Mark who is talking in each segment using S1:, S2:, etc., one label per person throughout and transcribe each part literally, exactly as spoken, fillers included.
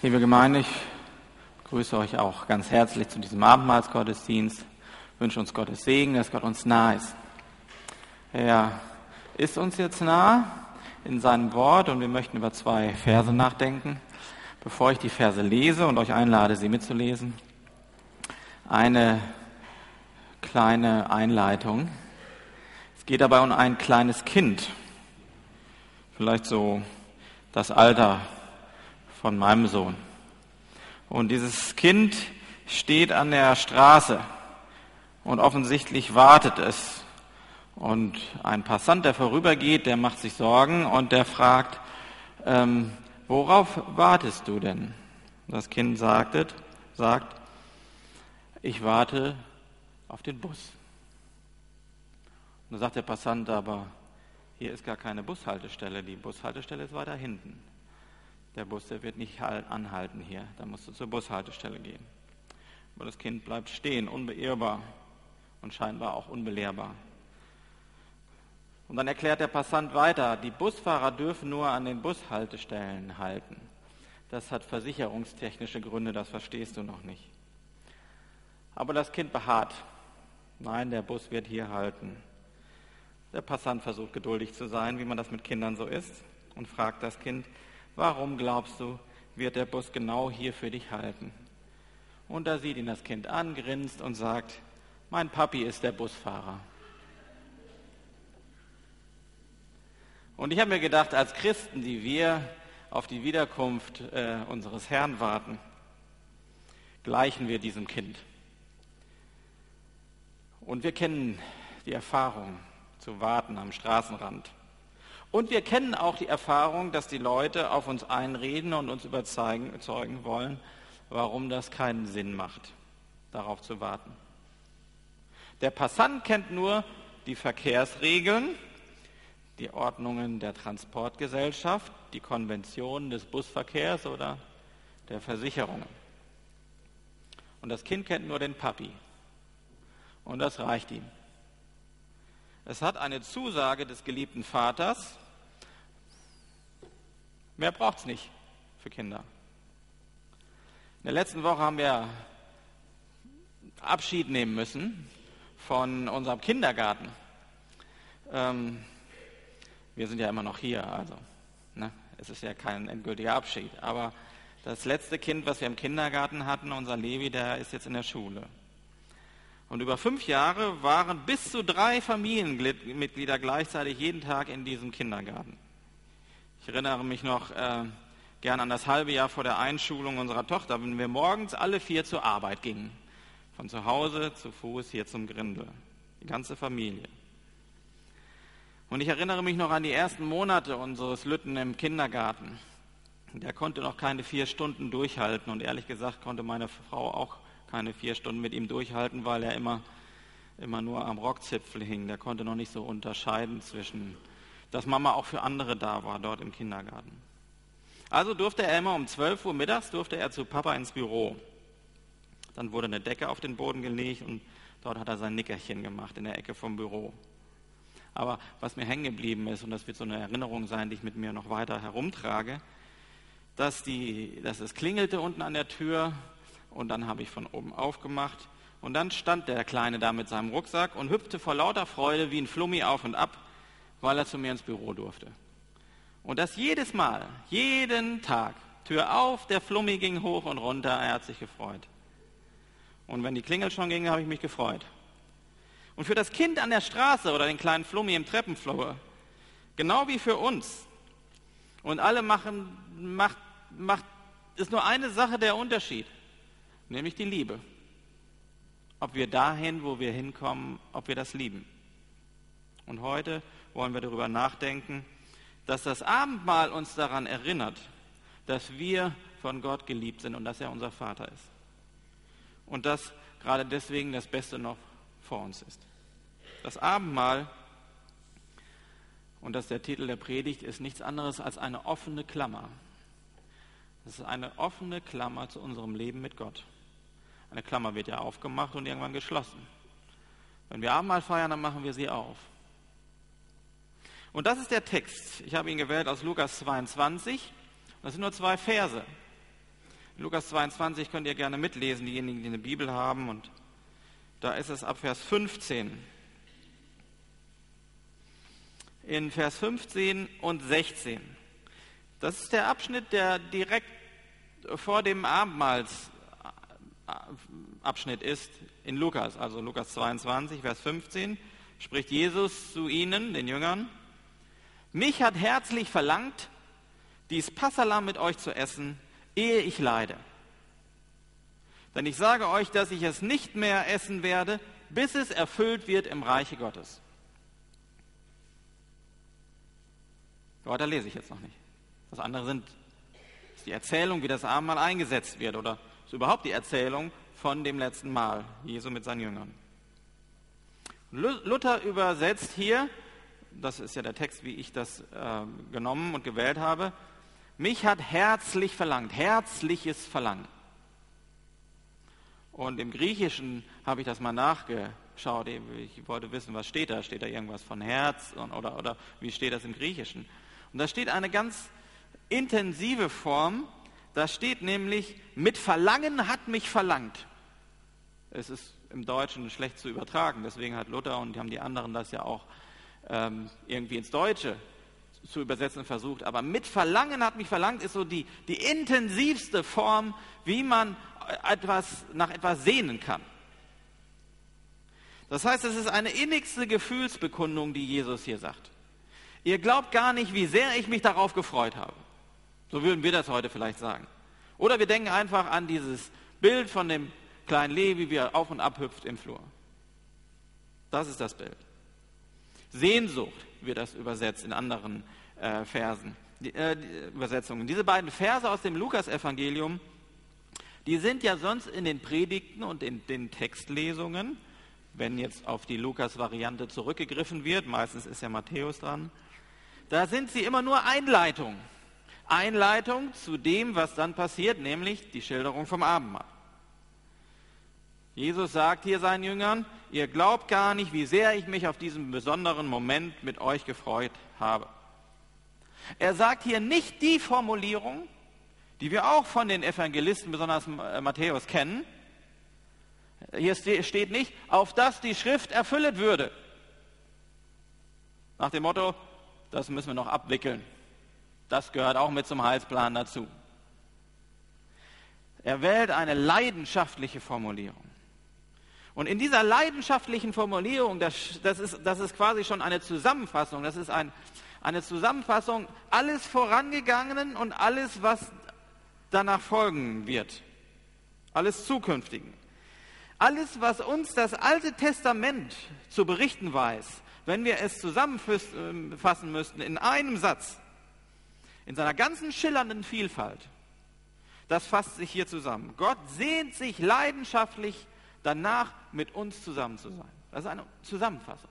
S1: Liebe Gemeinde, ich begrüße euch auch ganz herzlich zu diesem Abendmahlsgottesdienst. Ich wünsche uns Gottes Segen, dass Gott uns nah ist. Er ist uns jetzt nah in seinem Wort und wir möchten über zwei Verse nachdenken. Bevor ich die Verse lese und euch einlade, sie mitzulesen, eine kleine Einleitung. Es geht dabei um ein kleines Kind, vielleicht so das Alter von meinem Sohn. Und dieses Kind steht an der Straße und offensichtlich wartet es. Und ein Passant, der vorübergeht, der macht sich Sorgen und der fragt, ähm, worauf wartest du denn? Das Kind sagte, sagt, ich warte auf den Bus. Und da sagt der Passant aber, hier ist gar keine Bushaltestelle, die Bushaltestelle ist weiter hinten. Der Bus, der wird nicht anhalten hier, da musst du zur Bushaltestelle gehen. Aber das Kind bleibt stehen, unbeirrbar und scheinbar auch unbelehrbar. Und dann erklärt der Passant weiter, die Busfahrer dürfen nur an den Bushaltestellen halten. Das hat versicherungstechnische Gründe, das verstehst du noch nicht. Aber das Kind beharrt. Nein, der Bus wird hier halten. Der Passant versucht geduldig zu sein, wie man das mit Kindern so ist, und fragt das Kind, warum glaubst du, wird der Bus genau hier für dich halten? Und da sieht ihn das Kind an, grinst und sagt, mein Papi ist der Busfahrer. Und ich habe mir gedacht, als Christen, die wir auf die Wiederkunft äh, unseres Herrn warten, gleichen wir diesem Kind. Und wir kennen die Erfahrung zu warten am Straßenrand. Und wir kennen auch die Erfahrung, dass die Leute auf uns einreden und uns überzeugen wollen, warum das keinen Sinn macht, darauf zu warten. Der Passant kennt nur die Verkehrsregeln, die Ordnungen der Transportgesellschaft, die Konventionen des Busverkehrs oder der Versicherungen. Und das Kind kennt nur den Papi. Und das reicht ihm. Es hat eine Zusage des geliebten Vaters. Mehr braucht es nicht für Kinder. In der letzten Woche haben wir Abschied nehmen müssen von unserem Kindergarten. Ähm, wir sind ja immer noch hier, also ne, es ist ja kein endgültiger Abschied. Aber das letzte Kind, was wir im Kindergarten hatten, unser Levi, der ist jetzt in der Schule. Und über fünf Jahre waren bis zu drei Familienmitglieder gleichzeitig jeden Tag in diesem Kindergarten. Ich erinnere mich noch äh, gern an das halbe Jahr vor der Einschulung unserer Tochter, wenn wir morgens alle vier zur Arbeit gingen. Von zu Hause zu Fuß hier zum Grindel. Die ganze Familie. Und ich erinnere mich noch an die ersten Monate unseres Lütten im Kindergarten. Der konnte noch keine vier Stunden durchhalten und ehrlich gesagt konnte meine Frau auch keine vier Stunden mit ihm durchhalten, weil er immer, immer nur am Rockzipfel hing. Der konnte noch nicht so unterscheiden zwischen, dass Mama auch für andere da war dort im Kindergarten. Also durfte er immer um zwölf Uhr mittags durfte er zu Papa ins Büro. Dann wurde eine Decke auf den Boden gelegt und dort hat er sein Nickerchen gemacht in der Ecke vom Büro. Aber was mir hängen geblieben ist, und das wird so eine Erinnerung sein, die ich mit mir noch weiter herumtrage, dass, die, dass es klingelte unten an der Tür. Und dann habe ich von oben aufgemacht und dann stand der Kleine da mit seinem Rucksack und hüpfte vor lauter Freude wie ein Flummi auf und ab, weil er zu mir ins Büro durfte. Und das jedes Mal, jeden Tag, Tür auf, der Flummi ging hoch und runter, er hat sich gefreut. Und wenn die Klingel schon ging, habe ich mich gefreut. Und für das Kind an der Straße oder den kleinen Flummi im Treppenflur, genau wie für uns, und alle machen, macht, macht, ist nur eine Sache der Unterschied. Nämlich die Liebe. Ob wir dahin, wo wir hinkommen, ob wir das lieben. Und heute wollen wir darüber nachdenken, dass das Abendmahl uns daran erinnert, dass wir von Gott geliebt sind und dass er unser Vater ist. Und dass gerade deswegen das Beste noch vor uns ist. Das Abendmahl, und das ist der Titel der Predigt, ist nichts anderes als eine offene Klammer. Das ist eine offene Klammer zu unserem Leben mit Gott. Eine Klammer wird ja aufgemacht und irgendwann geschlossen. Wenn wir Abendmahl feiern, dann machen wir sie auf. Und das ist der Text. Ich habe ihn gewählt aus Lukas zweiundzwanzig. Das sind nur zwei Verse. In Lukas zweiundzwanzig könnt ihr gerne mitlesen, diejenigen, die eine Bibel haben. Und da ist es ab Vers fünfzehn. In Vers fünfzehn und sechzehn. Das ist der Abschnitt, der direkt vor dem Abendmahlsabschnitt ist in Lukas. Also Lukas zweiundzwanzig, Vers fünfzehn, spricht Jesus zu ihnen, den Jüngern: Mich hat herzlich verlangt, dies Passalamm mit euch zu essen, ehe ich leide. Denn ich sage euch, dass ich es nicht mehr essen werde, bis es erfüllt wird im Reiche Gottes. Weiter lese ich jetzt noch nicht. Das andere sind, ist die Erzählung, wie das Abendmahl eingesetzt wird, oder ist überhaupt die Erzählung von dem letzten Mahl, Jesu mit seinen Jüngern. Luther übersetzt hier, das ist ja der Text, wie ich das äh, genommen und gewählt habe, mich hat herzlich verlangt, herzliches Verlangen. Und im Griechischen habe ich das mal nachgeschaut, ich wollte wissen, was steht da, steht da irgendwas von Herz oder, oder wie steht das im Griechischen? Und da steht eine ganz intensive Form, da steht nämlich, mit Verlangen hat mich verlangt. Es ist im Deutschen schlecht zu übertragen, deswegen hat Luther und haben die anderen das ja auch ähm, irgendwie ins Deutsche zu übersetzen versucht. Aber mit Verlangen hat mich verlangt ist so die, die intensivste Form, wie man etwas, nach etwas sehnen kann. Das heißt, es ist eine innigste Gefühlsbekundung, die Jesus hier sagt. Ihr glaubt gar nicht, wie sehr ich mich darauf gefreut habe. So würden wir das heute vielleicht sagen. Oder wir denken einfach an dieses Bild von dem kleinen Levi, wie er auf und ab hüpft im Flur. Das ist das Bild. Sehnsucht wird das übersetzt in anderen äh, Versen, die, äh, die Übersetzungen. Diese beiden Verse aus dem Lukas-Evangelium, die sind ja sonst in den Predigten und in den Textlesungen, wenn jetzt auf die Lukas-Variante zurückgegriffen wird, meistens ist ja Matthäus dran, da sind sie immer nur Einleitung. Einleitung zu dem, was dann passiert, nämlich die Schilderung vom Abendmahl. Jesus sagt hier seinen Jüngern, ihr glaubt gar nicht, wie sehr ich mich auf diesen besonderen Moment mit euch gefreut habe. Er sagt hier nicht die Formulierung, die wir auch von den Evangelisten, besonders Matthäus, kennen. Hier steht nicht, auf das die Schrift erfüllt würde. Nach dem Motto, das müssen wir noch abwickeln. Das gehört auch mit zum Heilsplan dazu. Er wählt eine leidenschaftliche Formulierung. Und in dieser leidenschaftlichen Formulierung, das, das, ist, das ist quasi schon eine Zusammenfassung, das ist ein, eine Zusammenfassung alles Vorangegangenen und alles, was danach folgen wird. Alles Zukünftigen. Alles, was uns das Alte Testament zu berichten weiß, wenn wir es zusammenfassen müssten in einem Satz, in seiner ganzen schillernden Vielfalt, das fasst sich hier zusammen. Gott sehnt sich leidenschaftlich danach, mit uns zusammen zu sein. Das ist eine Zusammenfassung.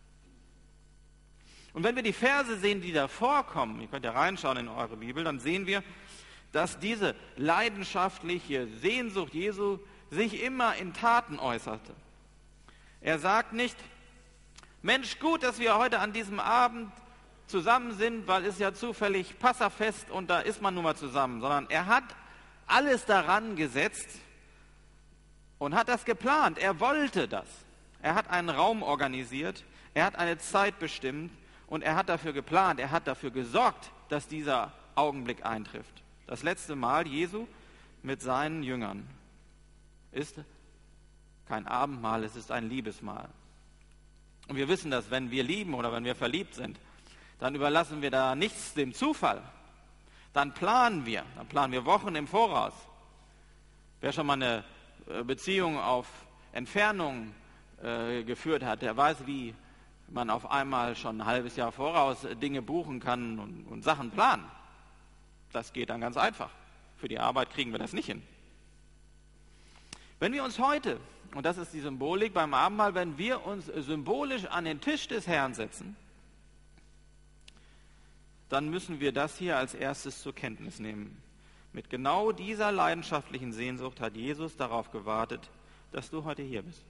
S1: Und wenn wir die Verse sehen, die da vorkommen, ihr könnt ja reinschauen in eure Bibel, dann sehen wir, dass diese leidenschaftliche Sehnsucht Jesu sich immer in Taten äußerte. Er sagt nicht, Mensch, gut, dass wir heute an diesem Abend zusammen sind, weil es ja zufällig Passafest und da ist man nun mal zusammen, sondern er hat alles daran gesetzt und hat das geplant. Er wollte das. Er hat einen Raum organisiert, er hat eine Zeit bestimmt und er hat dafür geplant, er hat dafür gesorgt, dass dieser Augenblick eintrifft. Das letzte Mal Jesu mit seinen Jüngern ist kein Abendmahl, es ist ein Liebesmahl. Und wir wissen das, wenn wir lieben oder wenn wir verliebt sind, dann überlassen wir da nichts dem Zufall. Dann planen wir, dann planen wir Wochen im Voraus. Wer schon mal eine Beziehung auf Entfernung äh, geführt hat, der weiß, wie man auf einmal schon ein halbes Jahr voraus Dinge buchen kann und, und Sachen planen. Das geht dann ganz einfach. Für die Arbeit kriegen wir das nicht hin. Wenn wir uns heute, und das ist die Symbolik beim Abendmahl, wenn wir uns symbolisch an den Tisch des Herrn setzen, dann müssen wir das hier als erstes zur Kenntnis nehmen. Mit genau dieser leidenschaftlichen Sehnsucht hat Jesus darauf gewartet, dass du heute hier bist.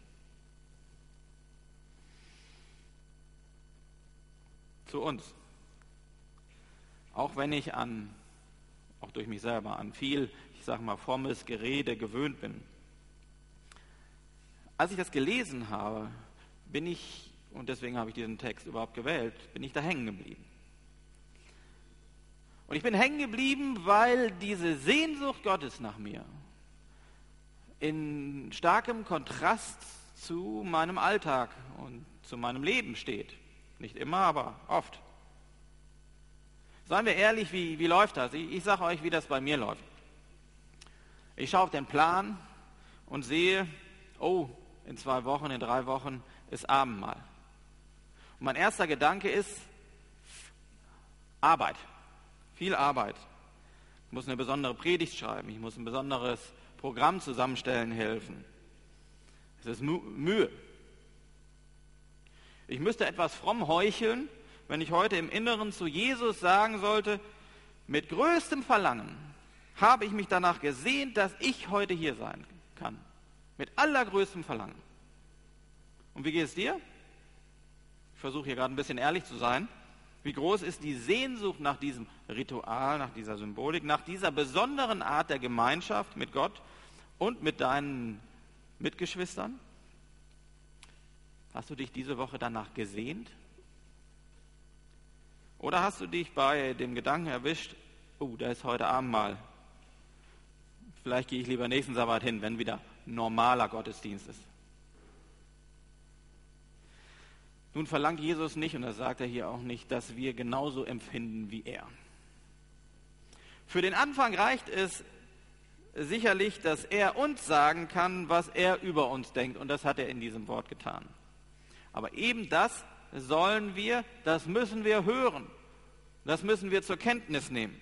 S1: Zu uns. Auch wenn ich an, auch durch mich selber, an viel, ich sag mal, frommes Gerede gewöhnt bin. Als ich das gelesen habe, bin ich, und deswegen habe ich diesen Text überhaupt gewählt, bin ich da hängen geblieben. Und ich bin hängen geblieben, weil diese Sehnsucht Gottes nach mir in starkem Kontrast zu meinem Alltag und zu meinem Leben steht. Nicht immer, aber oft. Seien wir ehrlich, wie, wie läuft das? Ich, ich sage euch, wie das bei mir läuft. Ich schaue auf den Plan und sehe, oh, in zwei Wochen, in drei Wochen ist Abendmahl. Und mein erster Gedanke ist Arbeit, viel Arbeit. Ich muss eine besondere Predigt schreiben, ich muss ein besonderes Programm zusammenstellen helfen. Es ist Mühe. Ich müsste etwas fromm heucheln, wenn ich heute im Inneren zu Jesus sagen sollte, mit größtem Verlangen habe ich mich danach gesehnt, dass ich heute hier sein kann. Mit allergrößtem Verlangen. Und wie geht es dir? Ich versuche hier gerade ein bisschen ehrlich zu sein. Wie groß ist die Sehnsucht nach diesem Ritual, nach dieser Symbolik, nach dieser besonderen Art der Gemeinschaft mit Gott und mit deinen Mitgeschwistern? Hast du dich diese Woche danach gesehnt? Oder hast du dich bei dem Gedanken erwischt, oh, da ist heute Abendmahl. Vielleicht gehe ich lieber nächsten Sabbat hin, wenn wieder normaler Gottesdienst ist. Nun verlangt Jesus nicht, und das sagt er hier auch nicht, dass wir genauso empfinden wie er. Für den Anfang reicht es sicherlich, dass er uns sagen kann, was er über uns denkt, und das hat er in diesem Wort getan. Aber eben das sollen wir, das müssen wir hören, das müssen wir zur Kenntnis nehmen.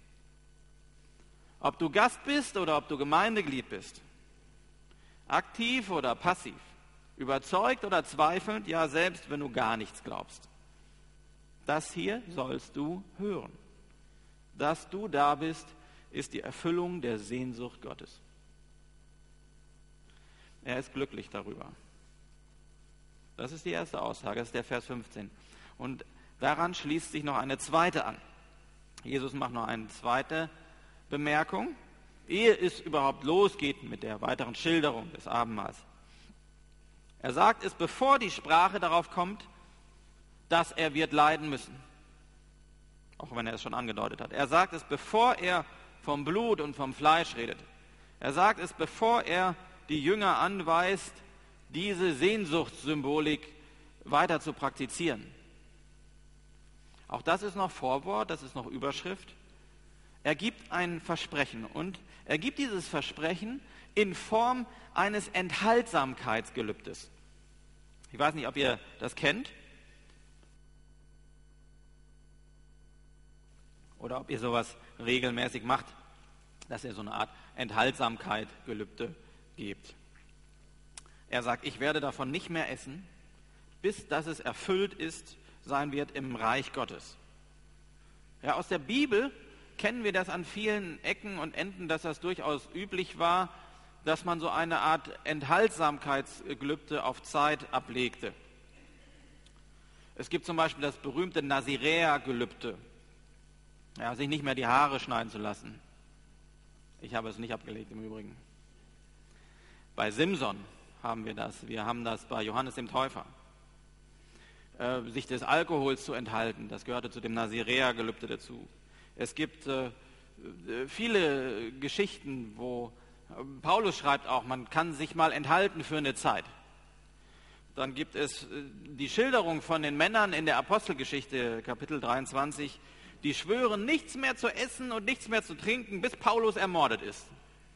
S1: Ob du Gast bist oder ob du Gemeindeglied bist, aktiv oder passiv, überzeugt oder zweifelnd, ja selbst wenn du gar nichts glaubst. Das hier sollst du hören. Dass du da bist, ist die Erfüllung der Sehnsucht Gottes. Er ist glücklich darüber. Das ist die erste Aussage, das ist der Vers fünfzehn. Und daran schließt sich noch eine zweite an. Jesus macht noch eine zweite Bemerkung, ehe es überhaupt losgeht mit der weiteren Schilderung des Abendmahls. Er sagt es, bevor die Sprache darauf kommt, dass er wird leiden müssen. Auch wenn er es schon angedeutet hat. Er sagt es, bevor er vom Blut und vom Fleisch redet. Er sagt es, bevor er die Jünger anweist, diese Sehnsuchtssymbolik weiter zu praktizieren. Auch das ist noch Vorwort, das ist noch Überschrift. Er gibt ein Versprechen und er gibt dieses Versprechen in Form eines Enthaltsamkeitsgelübdes. Ich weiß nicht, ob ihr das kennt oder ob ihr sowas regelmäßig macht, dass ihr so eine Art Enthaltsamkeitsgelübde gebt. Er sagt, ich werde davon nicht mehr essen, bis dass es erfüllt ist, sein wird im Reich Gottes. Ja, aus der Bibel kennen wir das an vielen Ecken und Enden, dass das durchaus üblich war, dass man so eine Art Enthaltsamkeitsgelübde auf Zeit ablegte. Es gibt zum Beispiel das berühmte Naziräer-Gelübde, ja, sich nicht mehr die Haare schneiden zu lassen. Ich habe es nicht abgelegt im Übrigen. Bei Simson haben wir das, wir haben das bei Johannes dem Täufer. Äh, sich des Alkohols zu enthalten, das gehörte zu dem Naziräer-Gelübde dazu. Es gibt äh, viele Geschichten, wo äh, Paulus schreibt auch, man kann sich mal enthalten für eine Zeit. Dann gibt es äh, die Schilderung von den Männern in der Apostelgeschichte, Kapitel dreiundzwanzig, die schwören, nichts mehr zu essen und nichts mehr zu trinken, bis Paulus ermordet ist.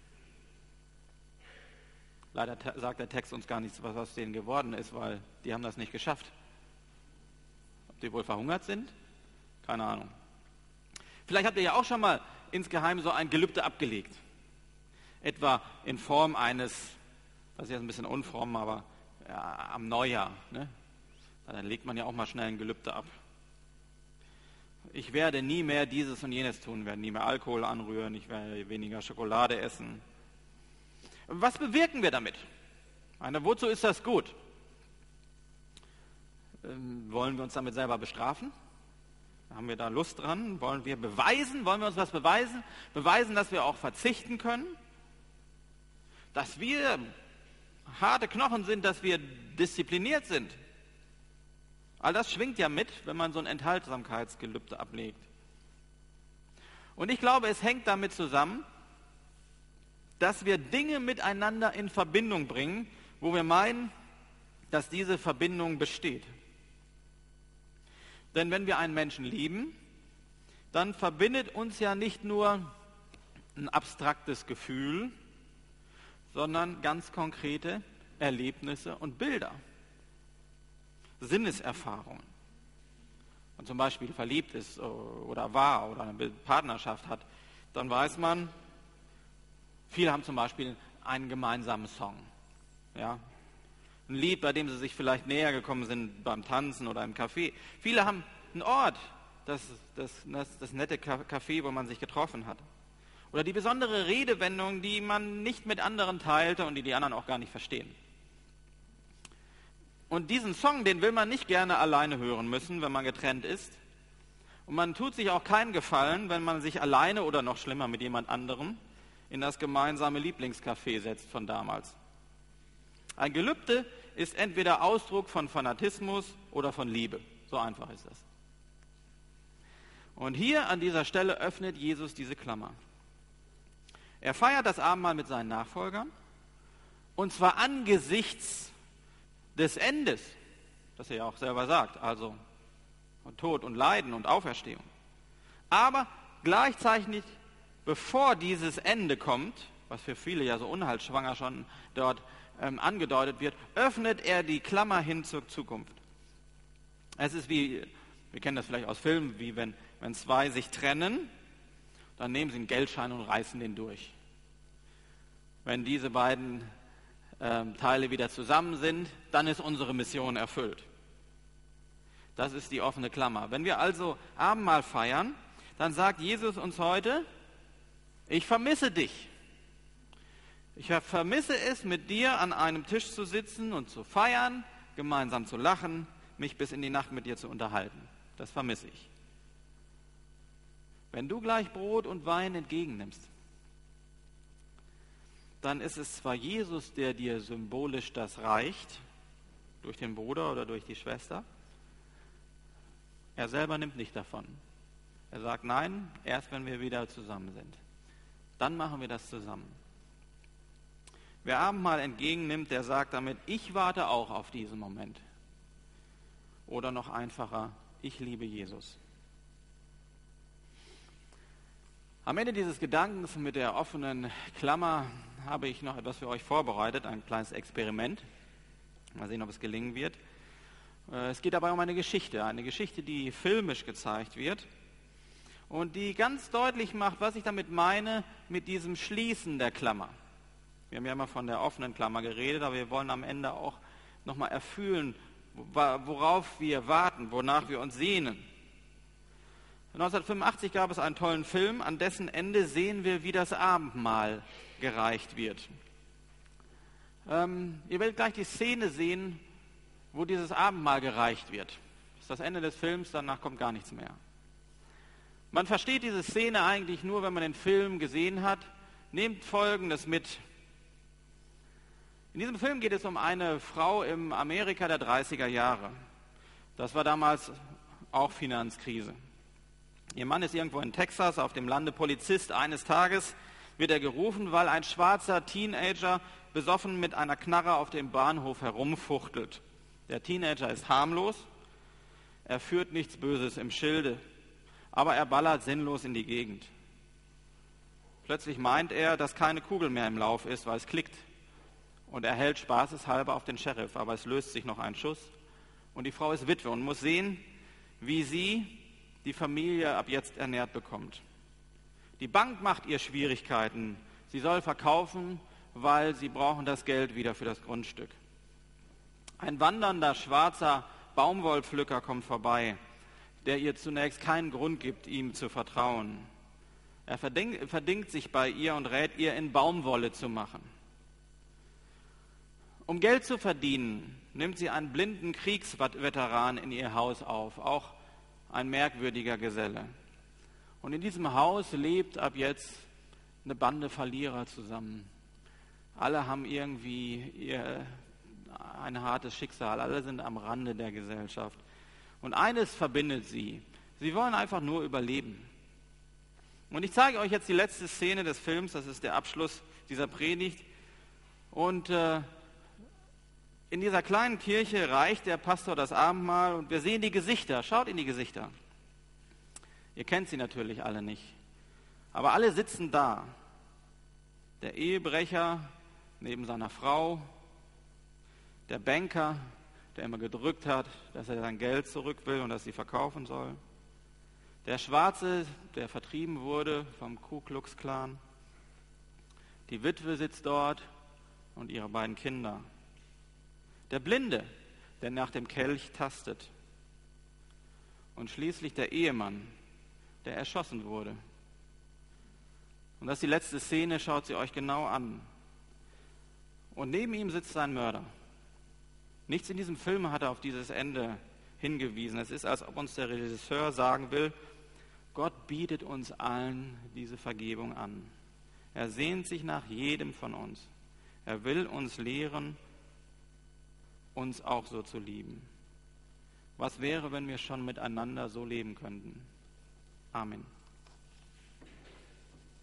S1: Leider te- sagt der Text uns gar nichts, was aus denen geworden ist, weil die haben das nicht geschafft. Ob die wohl verhungert sind? Keine Ahnung. Vielleicht habt ihr ja auch schon mal insgeheim so ein Gelübde abgelegt. Etwa in Form eines, das ist jetzt ein bisschen unfromm, aber ja, am Neujahr. Ne? Dann legt man ja auch mal schnell ein Gelübde ab. Ich werde nie mehr dieses und jenes tun, werde nie mehr Alkohol anrühren, ich werde weniger Schokolade essen. Was bewirken wir damit? Meine, wozu ist das gut? Ähm, wollen wir uns damit selber bestrafen? Haben wir da Lust dran? Wollen wir beweisen? Wollen wir uns was beweisen? Beweisen, dass wir auch verzichten können? Dass wir harte Knochen sind, dass wir diszipliniert sind? All das schwingt ja mit, wenn man so ein Enthaltsamkeitsgelübde ablegt. Und ich glaube, es hängt damit zusammen, dass wir Dinge miteinander in Verbindung bringen, wo wir meinen, dass diese Verbindung besteht. Denn wenn wir einen Menschen lieben, dann verbindet uns ja nicht nur ein abstraktes Gefühl, sondern ganz konkrete Erlebnisse und Bilder, Sinneserfahrungen. Wenn man zum Beispiel verliebt ist oder war oder eine Partnerschaft hat, dann weiß man, viele haben zum Beispiel einen gemeinsamen Song. Ja? Ein Lied, bei dem sie sich vielleicht näher gekommen sind beim Tanzen oder im Café. Viele haben einen Ort, das, das, das, das nette Café, wo man sich getroffen hat. Oder die besondere Redewendung, die man nicht mit anderen teilte und die die anderen auch gar nicht verstehen. Und diesen Song, den will man nicht gerne alleine hören müssen, wenn man getrennt ist. Und man tut sich auch keinen Gefallen, wenn man sich alleine oder noch schlimmer mit jemand anderem in das gemeinsame Lieblingscafé setzt von damals. Ein Gelübde ist entweder Ausdruck von Fanatismus oder von Liebe. So einfach ist das. Und hier an dieser Stelle öffnet Jesus diese Klammer. Er feiert das Abendmahl mit seinen Nachfolgern, und zwar angesichts des Endes, das er ja auch selber sagt, also von Tod und Leiden und Auferstehung. Aber gleichzeitig, bevor dieses Ende kommt, was für viele ja so unheilsschwanger schon dort ähm, angedeutet wird, öffnet er die Klammer hin zur Zukunft. Es ist wie, wir kennen das vielleicht aus Filmen, wie wenn, wenn zwei sich trennen, dann nehmen sie einen Geldschein und reißen den durch. Wenn diese beiden ähm, Teile wieder zusammen sind, dann ist unsere Mission erfüllt. Das ist die offene Klammer. Wenn wir also Abendmahl feiern, dann sagt Jesus uns heute, ich vermisse dich. Ich vermisse es, mit dir an einem Tisch zu sitzen und zu feiern, gemeinsam zu lachen, mich bis in die Nacht mit dir zu unterhalten. Das vermisse ich. Wenn du gleich Brot und Wein entgegennimmst, dann ist es zwar Jesus, der dir symbolisch das reicht, durch den Bruder oder durch die Schwester, er selber nimmt nicht davon. Er sagt, nein, erst wenn wir wieder zusammen sind. Dann machen wir das zusammen. Wer Abendmahl entgegennimmt, der sagt damit, ich warte auch auf diesen Moment. Oder noch einfacher, ich liebe Jesus. Am Ende dieses Gedankens mit der offenen Klammer habe ich noch etwas für euch vorbereitet, ein kleines Experiment. Mal sehen, ob es gelingen wird. Es geht dabei um eine Geschichte, eine Geschichte, die filmisch gezeigt wird und die ganz deutlich macht, was ich damit meine, mit diesem Schließen der Klammer. Wir haben ja immer von der offenen Klammer geredet, aber wir wollen am Ende auch nochmal erfühlen, worauf wir warten, wonach wir uns sehnen. neunzehnhundertfünfundachtzig gab es einen tollen Film, an dessen Ende sehen wir, wie das Abendmahl gereicht wird. Ähm, ihr werdet gleich die Szene sehen, wo dieses Abendmahl gereicht wird. Das ist das Ende des Films, danach kommt gar nichts mehr. Man versteht diese Szene eigentlich nur, wenn man den Film gesehen hat. Nehmt Folgendes mit. In diesem Film geht es um eine Frau im Amerika der dreißiger Jahre. Das war damals auch Finanzkrise. Ihr Mann ist irgendwo in Texas auf dem Lande Polizist. Eines Tages wird er gerufen, weil ein schwarzer Teenager besoffen mit einer Knarre auf dem Bahnhof herumfuchtelt. Der Teenager ist harmlos, er führt nichts Böses im Schilde, aber er ballert sinnlos in die Gegend. Plötzlich meint er, dass keine Kugel mehr im Lauf ist, weil es klickt. Und er hält spaßeshalber auf den Sheriff, aber es löst sich noch ein Schuss. Und die Frau ist Witwe und muss sehen, wie sie die Familie ab jetzt ernährt bekommt. Die Bank macht ihr Schwierigkeiten. Sie soll verkaufen, weil sie brauchen das Geld wieder für das Grundstück. Ein wandernder schwarzer Baumwollpflücker kommt vorbei, der ihr zunächst keinen Grund gibt, ihm zu vertrauen. Er verdingt, verdingt sich bei ihr und rät ihr, in Baumwolle zu machen. Um Geld zu verdienen, nimmt sie einen blinden Kriegsveteran in ihr Haus auf, auch ein merkwürdiger Geselle. Und in diesem Haus lebt ab jetzt eine Bande Verlierer zusammen. Alle haben irgendwie ihr, ein hartes Schicksal, alle sind am Rande der Gesellschaft. Und eines verbindet sie, sie wollen einfach nur überleben. Und ich zeige euch jetzt die letzte Szene des Films, das ist der Abschluss dieser Predigt. Und äh, in dieser kleinen Kirche reicht der Pastor das Abendmahl und wir sehen die Gesichter. Schaut in die Gesichter. Ihr kennt sie natürlich alle nicht. Aber alle sitzen da. Der Ehebrecher neben seiner Frau, der Banker, der immer gedrückt hat, dass er sein Geld zurück will und dass sie verkaufen soll. Der Schwarze, der vertrieben wurde vom Ku Klux Klan. Die Witwe sitzt dort und ihre beiden Kinder. Der Blinde, der nach dem Kelch tastet. Und schließlich der Ehemann, der erschossen wurde. Und das ist die letzte Szene, schaut sie euch genau an. Und neben ihm sitzt sein Mörder. Nichts in diesem Film hat er auf dieses Ende hingewiesen. Es ist, als ob uns der Regisseur sagen will, Gott bietet uns allen diese Vergebung an. Er sehnt sich nach jedem von uns. Er will uns lehren, uns auch so zu lieben. Was wäre, wenn wir schon miteinander so leben könnten? Amen.